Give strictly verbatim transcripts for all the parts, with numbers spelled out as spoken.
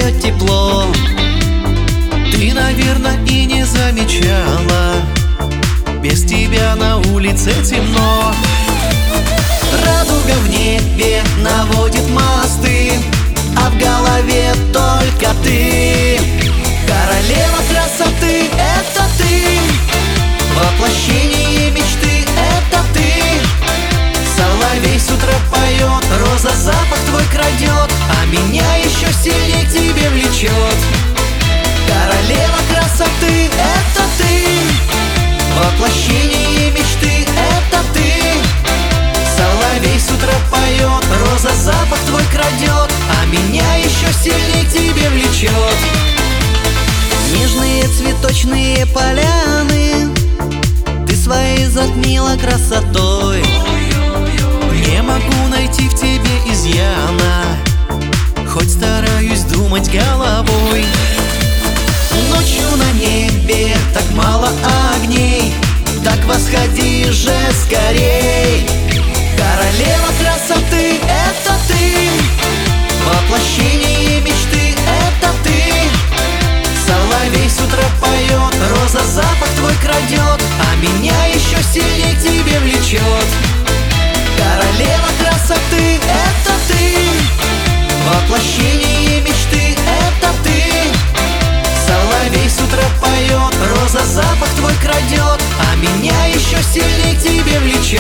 дает тепло. Ты, наверное, и не замечала, без тебя на улице темно. Радуга в небе наводит мосты, а в голове только ты. Королева красоты — это ты, воплощение мечты — это ты. Соловей с утра поет, роза запах твой крадет, а меня еще сильнее к тебе влечет. Королева красоты — это ты, воплощение мечты — это ты. Соловей с утра поет, роза запах твой крадет, а меня еще сильнее к тебе влечет. Нежные цветочные поляны ты своей затмила красотой. Не могу найти в тебе изъяна, хоть стараюсь думать головой. Ночью на небе так мало огней, так восходи же скорей. Королева красоты — это ты, воплощение мечты — это ты. Соловей с утра поет, роза запах твой крадет, а меня еще сильнее к тебе влечет. Королева красоты — это ты, воплощение мечты — это ты. Соловей с утра поет, роза запах твой крадет, а меня еще сильнее к тебе влечет.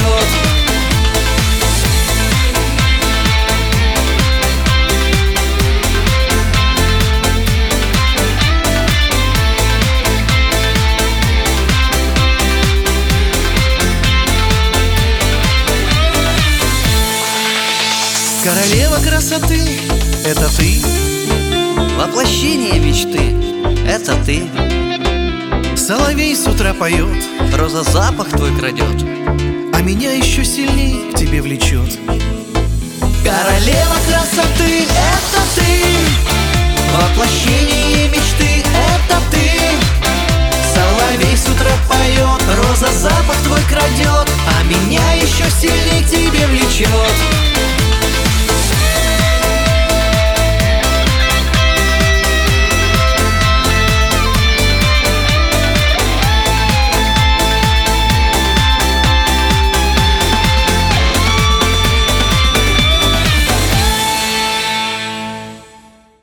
Королева красоты — это ты, воплощение мечты — это ты. Соловей с утра поет, роза запах твой крадет, а меня еще сильней к тебе влечет. Королева красоты — это ты, воплощение мечты — это ты. Соловей с утра поет,